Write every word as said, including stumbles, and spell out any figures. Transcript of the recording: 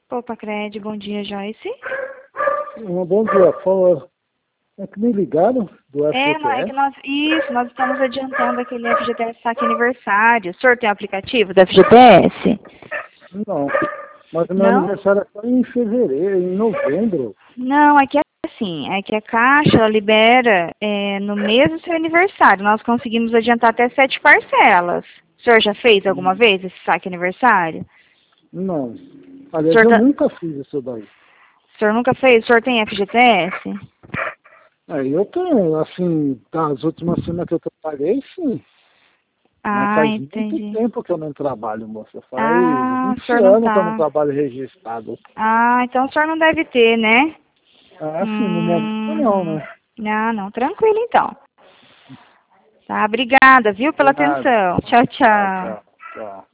Opa, Cred, bom dia, Joyce. Um bom dia, por favor. É que me ligaram do F G T S? É, não, é que nós, isso, nós estamos adiantando aquele F G T S saque aniversário. O senhor tem aplicativo do F G T S? Não, mas o meu Não? aniversário é só em fevereiro, em novembro. Não, é que é assim, é que a Caixa ela libera é, no mês do seu aniversário. Nós conseguimos adiantar até sete parcelas. O senhor já fez alguma vez esse saque aniversário? Não. O Aliás, senhor, eu tá- nunca fiz isso daí. o senhor nunca fez? O senhor tem F G T S? É, eu tenho, assim, das últimas semanas que eu trabalhei, sim. Mas Ah, faz muito entendi. tempo que eu não trabalho, moça. Faz Ah, o vinte senhor não anos que eu não tá. trabalho registrado. Ah, então o senhor não deve ter, né? Ah, assim, no momento não, Hum, né? não, não, tranquilo então. Tá, obrigada, viu, pela De nada. atenção. Tchau, Tchau, tchau. tchau. Tchau.